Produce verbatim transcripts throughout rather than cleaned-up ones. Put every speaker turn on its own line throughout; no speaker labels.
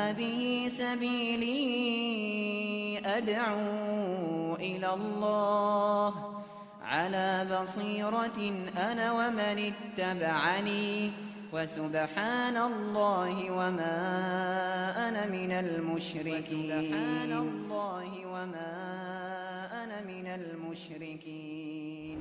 هذه سبيلي أدعو إلى الله على بصيرة أنا ومن اتبعني وسبحان الله وما أنا من المشركين وسبحان الله وما أنا من المشركين.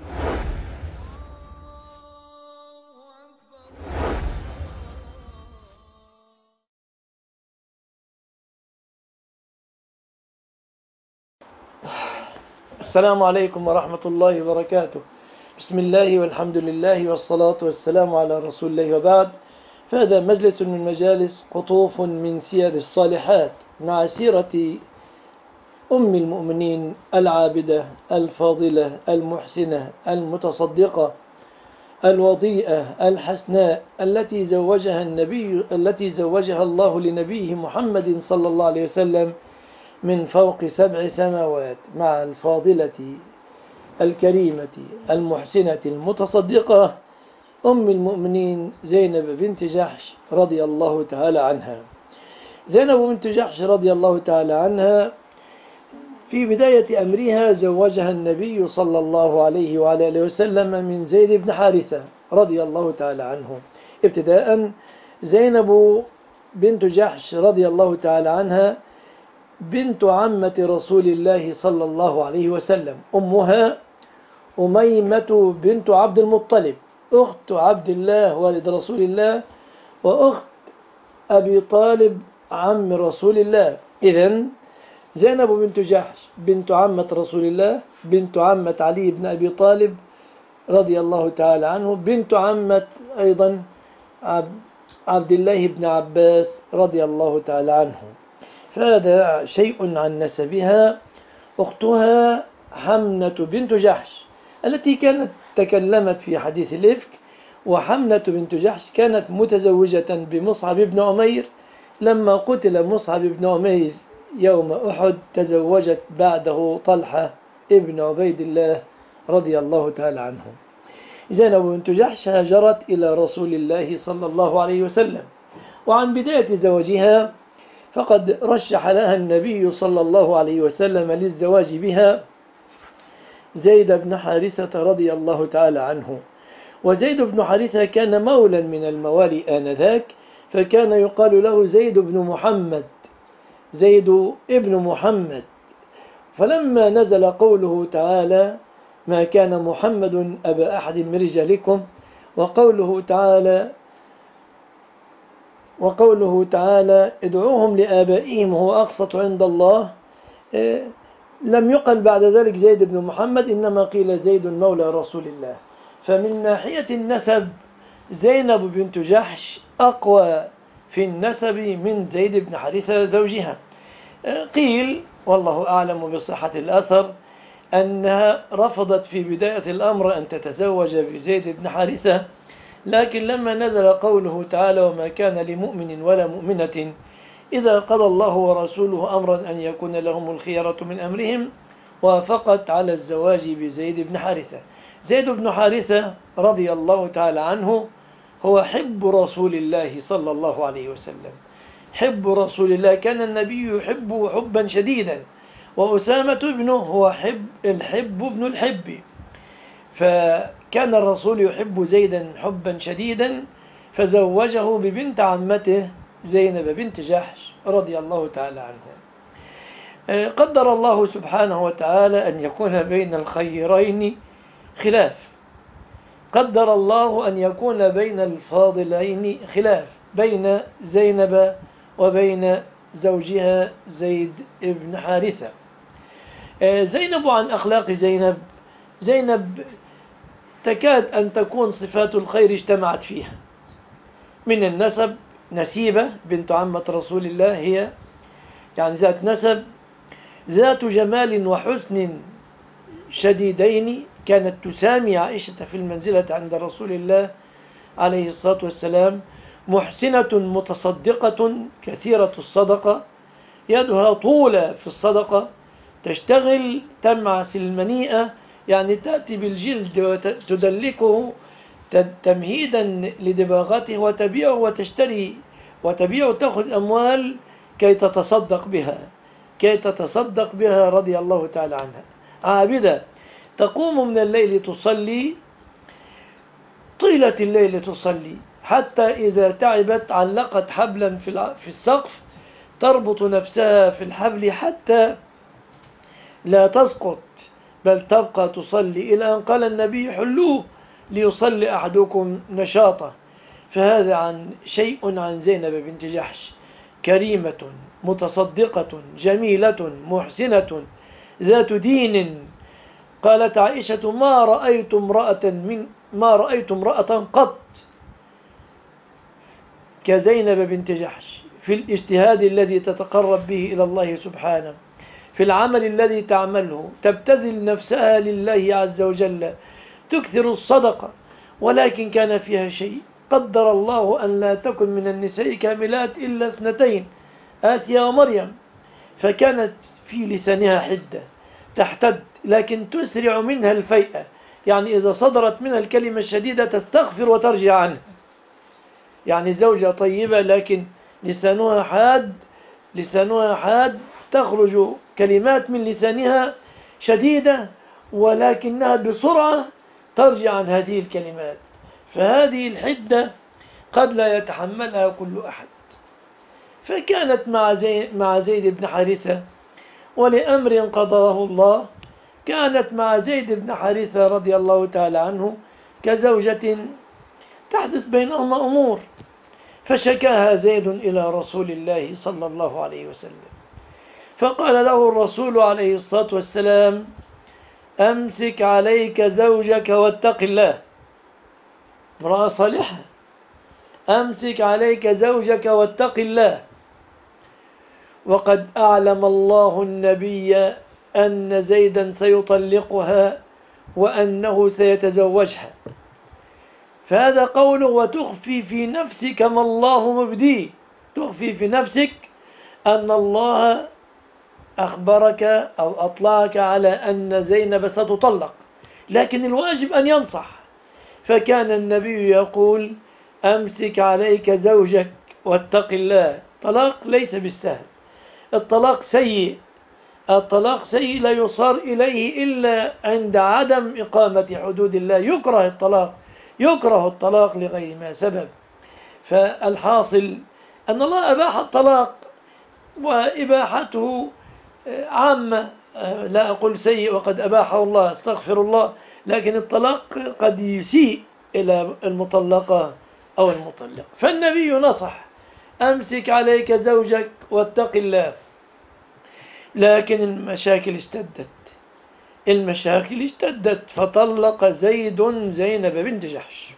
السلام عليكم ورحمة الله وبركاته. بسم الله والحمد لله والصلاة والسلام على رسول الله وبعد، فهذا مجلس من مجالس قطوف من سير الصالحات مع سيرة أم المؤمنين العابدة الفاضلة المحسنة المتصدقة الوضيئة الحسناء التي زوجها النبي التي زوجها الله لنبيه محمد صلى الله عليه وسلم من فوق سبع سماوات، مع الفاضلة الكريمة المحسنة المتصدقة أم المؤمنين زينب بنت جحش رضي الله تعالى عنها. زينب بنت جحش رضي الله تعالى عنها في بداية أمرها زوجها النبي صلى الله عليه وعلى آله وسلم من زيد بن حارثة رضي الله تعالى عنه. ابتداء زينب بنت جحش رضي الله تعالى عنها بنت عمة رسول الله صلى الله عليه وسلم، أمها أميمة بنت عبد المطلب أخت عبد الله والد رسول الله وأخت أبي طالب عم رسول الله. إذن زينب بنت جحش بنت عمة رسول الله، بنت عمة علي بن أبي طالب رضي الله تعالى عنه، بنت عمة أيضا عبد الله بن عباس رضي الله تعالى عنه. فهذا شيء عن نسبها. أختها حمنة بنت جحش التي كانت تكلمت في حديث الإفك، وحمنة بنت جحش كانت متزوجة بمصعب بن عمير. لما قتل مصعب بن عمير يوم أحد تزوجت بعده طلحة ابن عبيد الله رضي الله تعالى عنه. زينب بنت جحش هاجرت إلى رسول الله صلى الله عليه وسلم، وعن بداية زواجها فقد رشح لها النبي صلى الله عليه وسلم للزواج بها زيد بن حارثة رضي الله تعالى عنه. وزيد بن حارثة كان مولا من الموالي آنذاك، فكان يقال له زيد بن محمد، زيد ابن محمد. فلما نزل قوله تعالى ما كان محمد أبا أحد من رجالكم، وقوله تعالى وقوله تعالى ادعوهم لآبائهم هو أقسط عند الله، لم يقل بعد ذلك زيد بن محمد، إنما قيل زيد مولى رسول الله. فمن ناحية النسب زينب بنت جحش أقوى في النسب من زيد بن حارثة زوجها. قيل والله أعلم بصحة الأثر أنها رفضت في بداية الأمر أن تتزوج بزيد بن حارثة، لكن لما نزل قوله تعالى وما كان لمؤمن ولا مؤمنة إذا قضى الله ورسوله أمرا أن يكون لهم الخيرة من أمرهم، وافقت على الزواج بزيد بن حارثة. زيد بن حارثة رضي الله تعالى عنه هو حب رسول الله صلى الله عليه وسلم، حب رسول الله، كان النبي يحبه حبا شديدا، وأسامة ابنه هو حب الحب ابن الحب. فكان الرسول يحب زيدا حبا شديدا، فزوجه ببنت عمته زينب بنت جحش رضي الله تعالى عنه. قدر الله سبحانه وتعالى أن يكون بين الخيرين خلاف، قدر الله أن يكون بين الفاضلين خلاف، بين زينب وبين زوجها زيد بن حارثة. زينب عن أخلاق زينب، زينب تكاد أن تكون صفات الخير اجتمعت فيها. من النسب نسيبة بنت عمة رسول الله، هي يعني ذات نسب، ذات جمال وحسن شديدين، كانت تسامي عائشة في المنزلة عند رسول الله عليه الصلاة والسلام، محسنة متصدقة كثيرة الصدقة، يدها طولة في الصدقة، تشتغل تمعس المنيئة، يعني تأتي بالجلد وتدلكه تمهيدا لدباغته وتبيعه وتشتري وتبيعه، تأخذ أموال كي تتصدق بها كي تتصدق بها رضي الله تعالى عنها. عابدة تقوم من الليل تصلي طيلة الليل تصلي، حتى إذا تعبت علقت حبلا في السقف تربط نفسها في الحبل حتى لا تسقط، بل تبقى تصلي إلى أن قال النبي: حلوه ليصلي أحدكم نشاطه. فهذا عن شيء عن زينب بنت جحش، كريمة متصدقة جميلة محسنة ذات دين. قالت عائشة: ما رأيت امرأة من ما رأيت امرأة قط كزينب بنت جحش في الاجتهاد الذي تتقرب به إلى الله سبحانه، في العمل الذي تعمله، تبتذل نفسها لله عز وجل، تكثر الصدقة. ولكن كان فيها شيء، قدر الله أن لا تكن من النساء كاملات إلا اثنتين، آسيا ومريم، فكانت في لسانها حدة تحتد، لكن تسرع منها الفيئة، يعني إذا صدرت منها الكلمة الشديدة تستغفر وترجع عنها. يعني زوجة طيبة لكن لسانها حاد لسانها حاد تخرج كلمات من لسانها شديدة، ولكنها بسرعة ترجع عن هذه الكلمات. فهذه الحدة قد لا يتحملها كل أحد. فكانت مع زيد, مع زيد بن حارثة، ولأمر قضاه الله كانت مع زيد بن حارثة رضي الله تعالى عنه كزوجة تحدث بينهما أمور، فشكاها زيد إلى رسول الله صلى الله عليه وسلم، فقال له الرسول عليه الصلاة والسلام: أمسك عليك زوجك واتق الله. امرأة صالحة، أمسك عليك زوجك واتق الله. وقد أعلم الله النبي أن زيدا سيطلقها وأنه سيتزوجها، فهذا قوله: وتخفي في نفسك ما الله مبديه. تخفي في نفسك أن الله أخبرك أو أطلعك على أن زينب ستطلق، لكن الواجب أن ينصح. فكان النبي يقول: أمسك عليك زوجك واتق الله. طلاق ليس بالسهل، الطلاق سيء، الطلاق سيء لا يصار إليه إلا عند عدم إقامة حدود الله. يكره الطلاق يكره الطلاق لغير ما سبب. فالحاصل أن الله أباح الطلاق، وإباحته عامة، لا أقول سيء وقد أباحه الله، استغفر الله، لكن الطلاق قد يسيء إلى المطلقة أو المطلق. فالنبي نصح: أمسك عليك زوجك واتق الله. لكن المشاكل اشتدت المشاكل اشتدت فطلق زيد زينب بنت جحش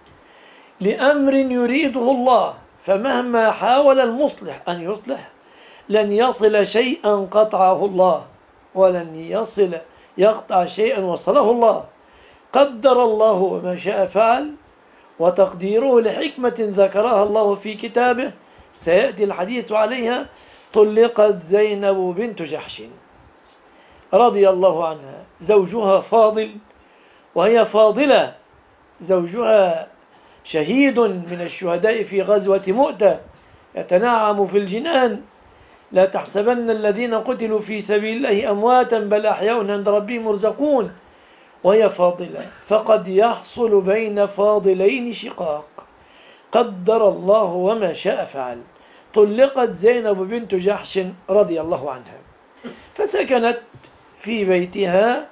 لأمر يريده الله، فمهما حاول المصلح أن يصلح لن يصل شيئا قطعه الله، ولن يصل يقطع شيئا وصله الله. قدر الله وما شاء فعل، وتقديره لحكمة ذكرها الله في كتابه سيأتي الحديث عليها. طلقت زينب بنت جحش رضي الله عنها، زوجها فاضل وهي فاضلة، زوجها شهيد من الشهداء في غزوة مؤتة يتنعم في الجنان. لا تحسبن الذين قتلوا في سبيل الله أمواتا بل أحياء عند ربهم يرزقون. وهي فاضلة، فقد يحصل بين فاضلين شقاق، قدر الله وما شاء فعل. طلقت زينب بنت جحش رضي الله عنها، فسكنت في بيتها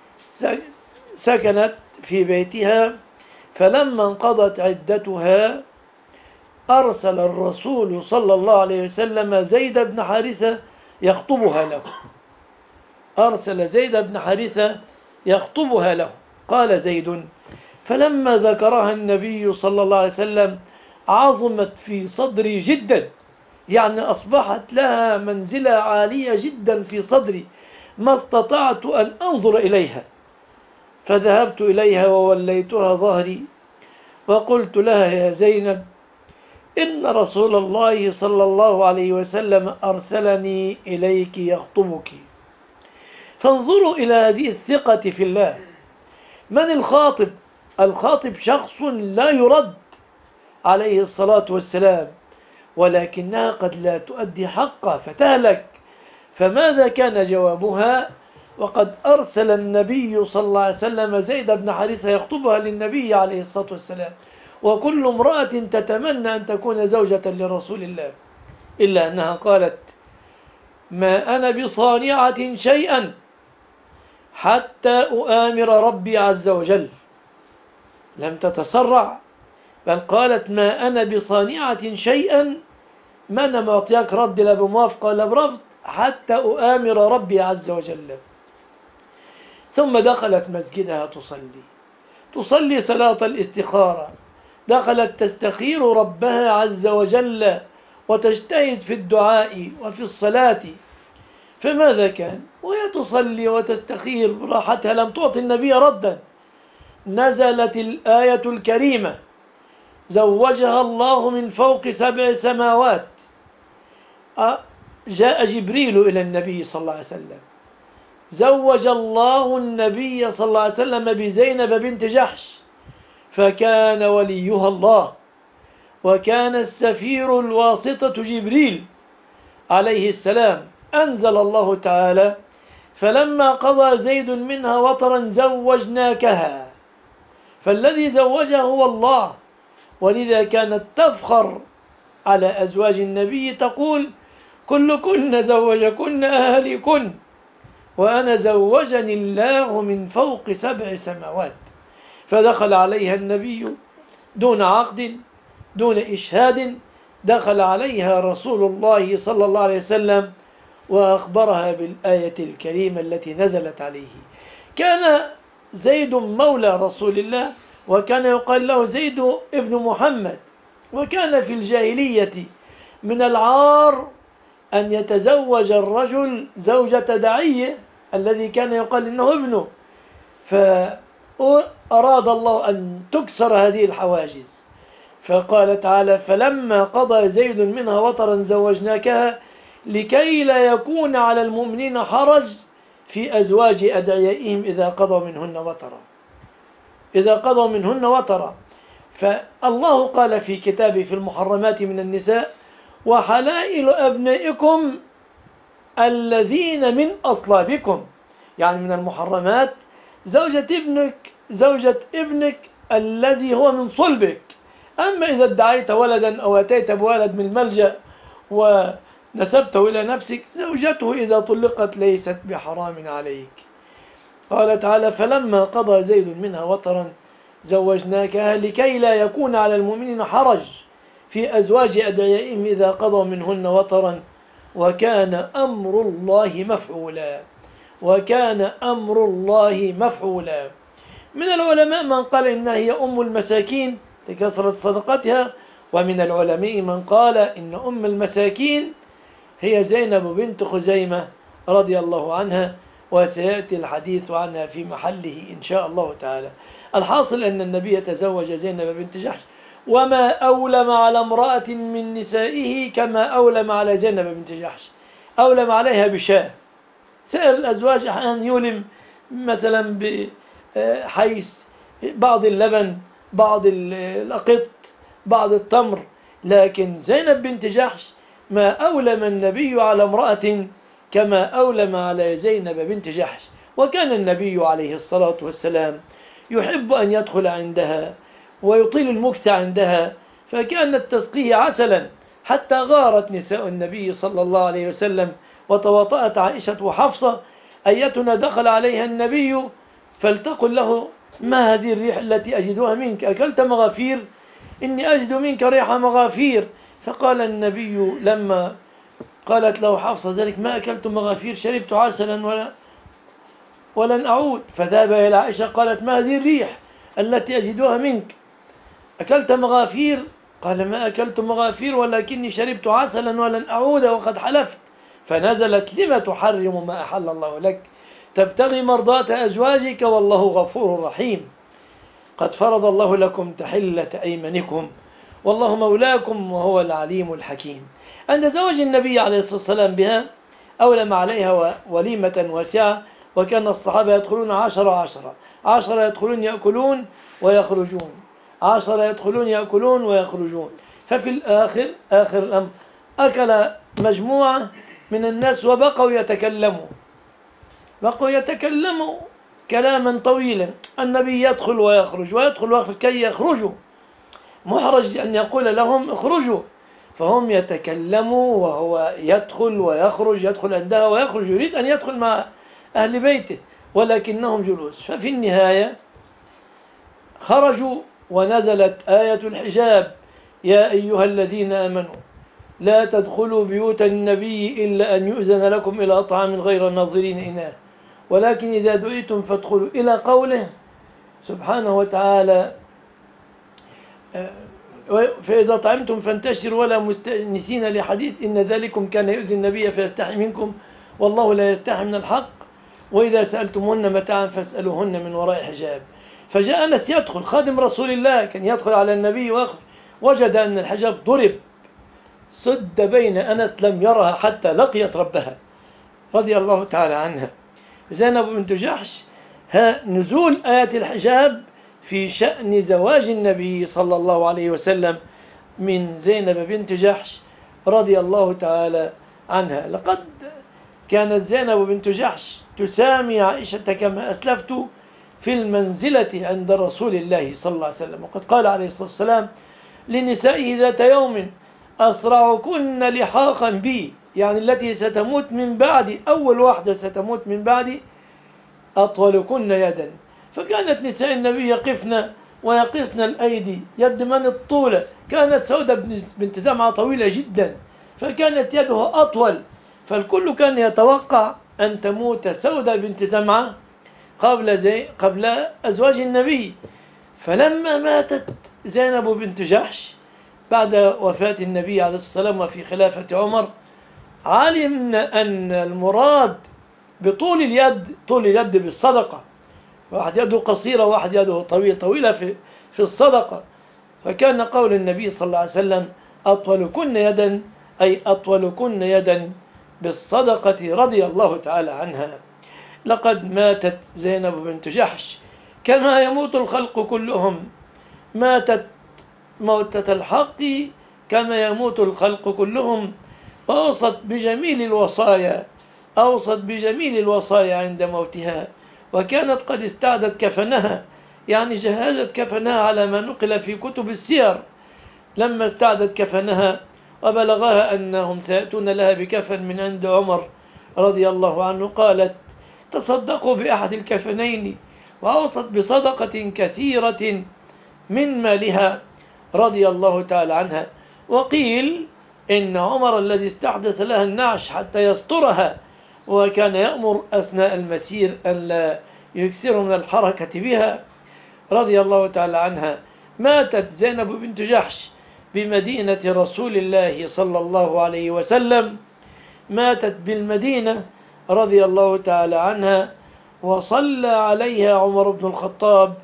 سكنت في بيتها فلما انقضت عدتها أرسل الرسول صلى الله عليه وسلم زيد بن حارثة يخطبها له أرسل زيد بن حارثة يخطبها له. قال زيد: فلما ذكرها النبي صلى الله عليه وسلم عظمت في صدري جدا، يعني أصبحت لها منزلة عالية جدا في صدري، ما استطعت أن أنظر إليها، فذهبت إليها ووليتها ظهري وقلت لها: يا زينب، إن رسول الله صلى الله عليه وسلم أرسلني إليك يخطبك. فانظروا إلى هذه الثقة في الله. من الخاطب؟ الخاطب شخص لا يرد عليه الصلاة والسلام، ولكنها قد لا تؤدي حقها فتهلك. فماذا كان جوابها؟ وقد أرسل النبي صلى الله عليه وسلم زيد بن حارثة يخطبها للنبي عليه الصلاة والسلام، وكل امرأة تتمنى أن تكون زوجة لرسول الله، إلا أنها قالت: ما أنا بصانعة شيئا حتى أؤامر ربي عز وجل. لم تتسرع، بل قالت: ما أنا بصانعة شيئا، ما أنا معطيك رد لا بموافقة ولا برفض حتى أؤامر ربي عز وجل. ثم دخلت مسجدها تصلي تصلي صلاة الاستخارة، دخلت تستخير ربها عز وجل وتجتهد في الدعاء وفي الصلاة. فماذا كان؟ وهي تصلي وتستخير براحتها لم تعطي النبي ردا، نزلت الآية الكريمة: زوجها الله من فوق سبع سماوات. جاء جبريل إلى النبي صلى الله عليه وسلم: زوج الله النبي صلى الله عليه وسلم بزينب بنت جحش، فكان وليها الله، وكان السفير الواسطة جبريل عليه السلام. أنزل الله تعالى: فلما قضى زيد منها وطرا زوجناكها. فالذي زوجها هو الله، ولذا كانت تفخر على أزواج النبي تقول: كلكن زوجكن أهلكن، وأنا زوجني الله من فوق سبع سماوات. فدخل عليها النبي دون عقد دون إشهاد، دخل عليها رسول الله صلى الله عليه وسلم وأخبرها بالآية الكريمة التي نزلت عليه. كان زيد مولى رسول الله، وكان يقال له زيد ابن محمد، وكان في الجاهلية من العار أن يتزوج الرجل زوجة داعية الذي كان يقال إنه ابنه. فأراد الله أن تكسر هذه الحواجز، فقال تعالى: فلما قضى زيد منها وطرا زوجناكها لكي لا يكون على المؤمنين حرج في أزواج أدعيائهم إذا قضوا منهن وطرا إذا قضوا منهن وطرا. فالله قال في كتابه في المحرمات من النساء: وحلائل أبنائكم الذين من أصلابكم، يعني من المحرمات زوجة ابنك زوجة ابنك الذي هو من صلبك. أما إذا ادعيت ولدا أو أتيت بولد من الملجأ ونسبته إلى نفسك، زوجته إذا طلقت ليست بحرام عليك. قال تعالى: فلما قضى زيد منها وطرا زوجناكها لكي لا يكون على المؤمنين حرج في أزواج أدعيائهم إذا قضوا منهن وطرا، وكان أمر الله مفعولا وكان أمر الله مفعولا. من العلماء من قال إنها هي أم المساكين لكثرة صدقتها، ومن العلماء من قال إن أم المساكين هي زينب بنت خزيمة رضي الله عنها، وسيأتي الحديث عنها في محله إن شاء الله تعالى. الحاصل أن النبي تزوج زينب بنت جحش، وما أولم على امرأة من نسائه كما أولم على زينب بنت جحش. أولم عليها بشاة. سائر الأزواج أحيانا يولم مثلا بحيث بعض اللبن، بعض الأقط، بعض التمر، لكن زينب بنت جحش ما أولم النبي على امرأة كما أولم على زينب بنت جحش. وكان النبي عليه الصلاة والسلام يحب أن يدخل عندها ويطيل المكث عندها، فكانت تسقيه عسلا حتى غارت نساء النبي صلى الله عليه وسلم، وتواطأت عائشة وحفصة: أيتنا دخل عليها النبي فلتقل له: ما هذه الريح التي أجدها منك؟ أكلت مغافير؟ إني أجد منك ريح مغافير. فقال النبي لما قالت له حفصة ذلك: ما أكلت مغافير، شربت عسلا ولا ولن أعود. فذهب إلى عائشة قالت: ما هذه الريح التي أجدها منك؟ أكلت مغافير؟ قال: ما أكلت مغافير ولكني شربت عسلا ولن أعود وقد حلفت. فنزلت: لما تحرم ما أحل الله لك تبتغي مرضاة أزواجك والله غفور رحيم، قد فرض الله لكم تحلة أيمانكم والله مولاكم وهو العليم الحكيم. عند زواج النبي عليه الصلاة والسلام بها أولم عليها وليمة واسعة، وكان الصحابة يدخلون عشرة عشرة عشرة يدخلون يأكلون ويخرجون عشرة يدخلون يأكلون ويخرجون. ففي الآخر آخر الأمر أكل مجموعة من الناس وبقوا يتكلموا بقوا يتكلموا كلاما طويلا. النبي يدخل ويخرج ويدخل ويخرج كي يخرجوا، محرج أن يقول لهم اخرجوا، فهم يتكلموا وهو يدخل ويخرج، يدخل عندها ويخرج، يريد أن يدخل مع أهل بيته ولكنهم جلوس. ففي النهاية خرجوا ونزلت آية الحجاب: يا أيها الذين آمنوا لا تدخلوا بيوت النبي إلا أن يؤذن لكم إلى طعام غير ناظرين إناه ولكن إذا دعيتم فادخلوا، إلى قوله سبحانه وتعالى: فإذا طعمتم فانتشروا ولا مستأنسين لحديث إن ذلكم كان يؤذي النبي فيستحي منكم والله لا يستحي من الحق وإذا سألتمهن متاعا فاسألوهن من وراء حجاب. فجاء أنس يدخل، خادم رسول الله، كان يدخل على النبي ويخرج، وجد أن الحجاب ضرب، سد بين أنس لم يرها حتى لقيت ربها رضي الله تعالى عنها. زينب بنت جحش، نزول آيات الحجاب في شأن زواج النبي صلى الله عليه وسلم من زينب بنت جحش رضي الله تعالى عنها. لقد كانت زينب بنت جحش تسامي عائشة كما أسلفت في المنزلة عند رسول الله صلى الله عليه وسلم، وقد قال عليه الصلاة والسلام لنسائه ذات يوم: أسرعكن لحاقا بي، يعني التي ستموت من بعدي، أول واحدة ستموت من بعدي، أطولكن يدا. فكانت نساء النبي يقفن ويقصن الأيدي، يد من الطولة، كانت سودة بنت زمعة طويلة جدا فكانت يدها أطول، فالكل كان يتوقع أن تموت سودة بنت زمعة قبل, زي قبل أزواج النبي. فلما ماتت زينب بنت جحش بعد وفاة النبي عليه الصلاة والسلام وفي خلافة عمر، علمنا أن المراد بطول اليد طول اليد بالصدقة، واحد يده قصيرة وواحد يده طويل طويلة في في الصدقة. فكان قول النبي صلى الله عليه وسلم: أطولكن يدا، أي أطولكن يدا بالصدقة رضي الله تعالى عنها. لقد ماتت زينب بنت جحش كما يموت الخلق كلهم، ماتت موتة الحق كما يموت الخلق كلهم، وأوصت بجميل الوصايا أوصت بجميل الوصايا عند موتها، وكانت قد استعدت كفنها، يعني جهزت كفنها على ما نقل في كتب السير. لما استعدت كفنها وبلغها أنهم سيأتون لها بكفن من عند عمر رضي الله عنه، قالت: تصدقوا بأحد الكفنين، وأوصت بصدقة كثيرة من مالها رضي الله تعالى عنها. وقيل إن عمر الذي استحدث لها النعش حتى يسترها، وكان يأمر أثناء المسير أن لا يكثر من الحركة بها رضي الله تعالى عنها. ماتت زينب بنت جحش بمدينة رسول الله صلى الله عليه وسلم، ماتت بالمدينة رضي الله تعالى عنها، وصلى عليها عمر بن الخطاب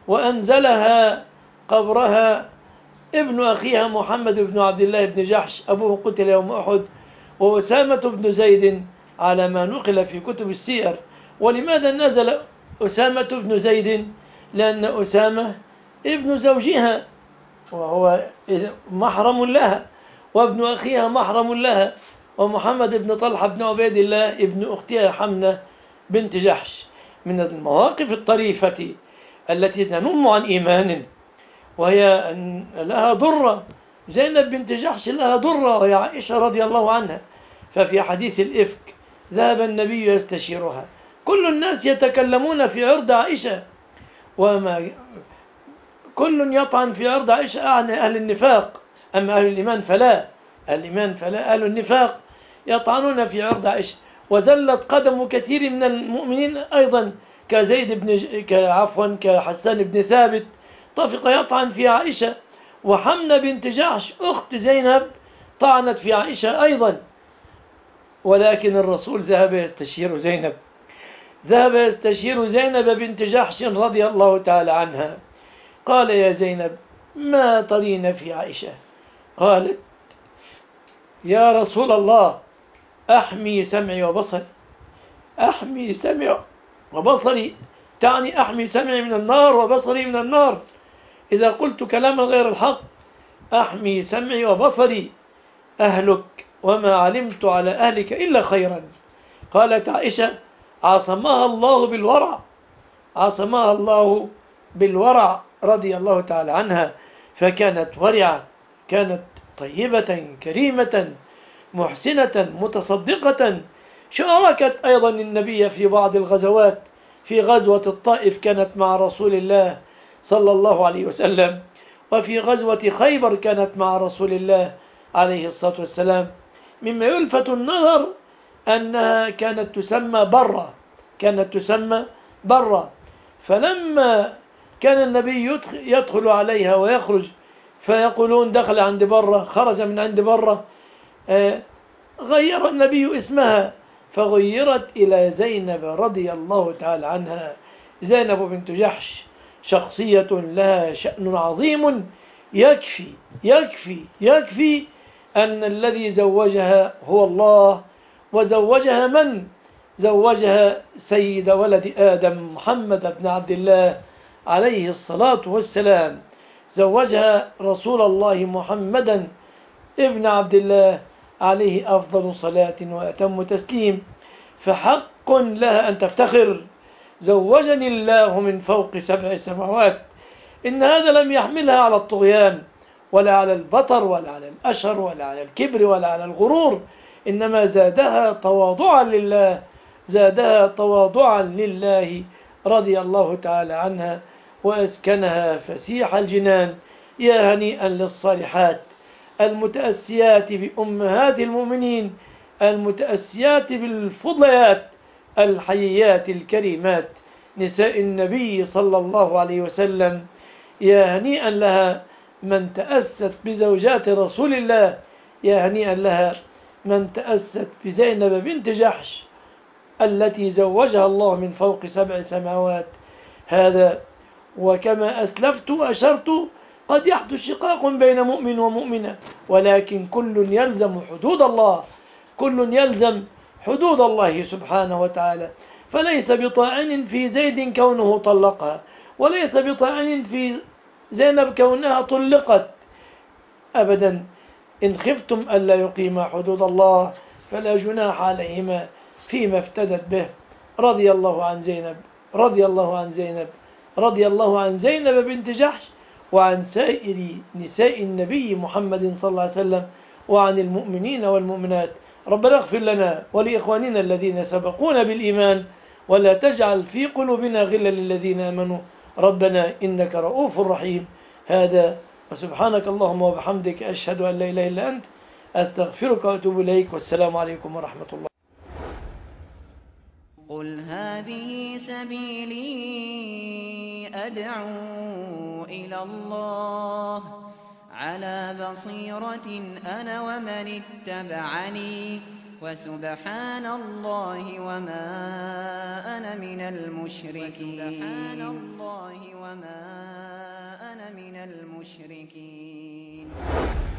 وأنزلها قبرها ابن أخيها محمد بن عبد الله بن جحش، أبوه قتل يوم أحد، وأسامة بن زيد على ما نقل في كتب السير. ولماذا نزل أسامة بن زيد؟ لأن أسامة ابن زوجها وهو محرم لها، وابن أخيها محرم لها، ومحمد بن طلحة بن عبيد الله ابن أختها حمنة بنت جحش. من المواقف الطريفة التي تنم عن إيمان، وهي أن لها ضرة، زينب بنت جحش لها ضرة وهي عائشة رضي الله عنها. ففي حديث الإفك ذهب النبي يستشيرها، كل الناس يتكلمون في عرض عائشة، وما كل يطعن في عرض عائشة عن أهل النفاق، أما أهل الإيمان فلا، الإيمان فلا، أهل النفاق يطعنون في عرض عائشة. وزلت قدم كثير من المؤمنين أيضا كزيد بن كعفوا كحسان بن ثابت طفق يطعن في عائشة، وحمنة بنت جحش أخت زينب طعنت في عائشة أيضا. ولكن الرسول ذهب يستشير زينب ذهب يستشير زينب بنت جحش رضي الله تعالى عنها. قال: يا زينب ما ترين في عائشة؟ قالت: يا رسول الله أحمي سمعي وبصري. أحمي سمعي وبصري تعني أحمي سمعي من النار وبصري من النار، إذا قلت كلاما غير الحق أحمي سمعي وبصري أهلك وما علمت على أهلك إلا خيرا. قالت عائشة عصمها الله بالورع، عصمها الله بالورع رضي الله تعالى عنها، فكانت ورعة، كانت طيبة كريمة محسنة متصدقة. شاركت أيضا النبي في بعض الغزوات، في غزوة الطائف كانت مع رسول الله صلى الله عليه وسلم، وفي غزوة خيبر كانت مع رسول الله عليه الصلاة والسلام. مما يلفت النظر أنها كانت تسمى برة، كانت تسمى برة. فلما كان النبي يدخل عليها ويخرج فيقولون دخل عند برة، خرج من عند برة، غير النبي اسمها فغيرت إلى زينب رضي الله تعالى عنها. زينب بنت جحش شخصية لها شأن عظيم، يكفي يكفي يكفي أن الذي زوجها هو الله، وزوجها من؟ زوجها سيد ولد آدم محمد بن عبد الله عليه الصلاة والسلام، زوجها رسول الله محمدا ابن عبد الله عليه أفضل صلاة وأتم تسليم. فحق لها أن تفتخر، زوجني الله من فوق سبع سماوات. إن هذا لم يحملها على الطغيان ولا على البطر ولا على الأشر ولا على الكبر ولا على الغرور، إنما زادها تواضعا لله، زادها تواضعا لله رضي الله تعالى عنها، وأسكنها فسيح الجنان. يا هنيئا للصالحات المتأسيات بأمهات المؤمنين، المتأسيات بالفضليات الحييات الكريمات، نساء النبي صلى الله عليه وسلم. يا هنيئا لها من تأست بزوجات رسول الله، يا هنيئا لها من تأست بزينب بنت جحش التي زوجها الله من فوق سبع سماوات. هذا وكما أسلفت وأشرت قد يحدث شقاق بين مؤمن ومؤمنة، ولكن كل يلزم حدود الله، كل يلزم حدود الله سبحانه وتعالى. فليس بطاعن في زيد كونه طلقها، وليس بطاعن في زينب كونها طلقت أبدا. إن خفتم ألا يقيما حدود الله فلا جناح عليهما فيما افتدت به. رضي الله عن زينب، رضي الله عن زينب، رضي الله عن زينب بنت جحش، وعن سائر نساء النبي محمد صلى الله عليه وسلم، وعن المؤمنين والمؤمنات. ربنا اغفر لنا ولإخواننا الذين سبقونا بالإيمان، ولا تجعل في قلوبنا غلا للذين آمنوا ربنا إنك رؤوف رحيم. هذا وسبحانك اللهم وبحمدك أشهد أن لا إله إلا أنت أستغفرك وأتوب إليك، والسلام عليكم ورحمة الله.
قل هذه سبيلي أدعو إلى الله على بصيرة أنا ومن اتبعني، وسبحان الله وما أنا من المشركين. سبحان الله وما أنا من المشركين.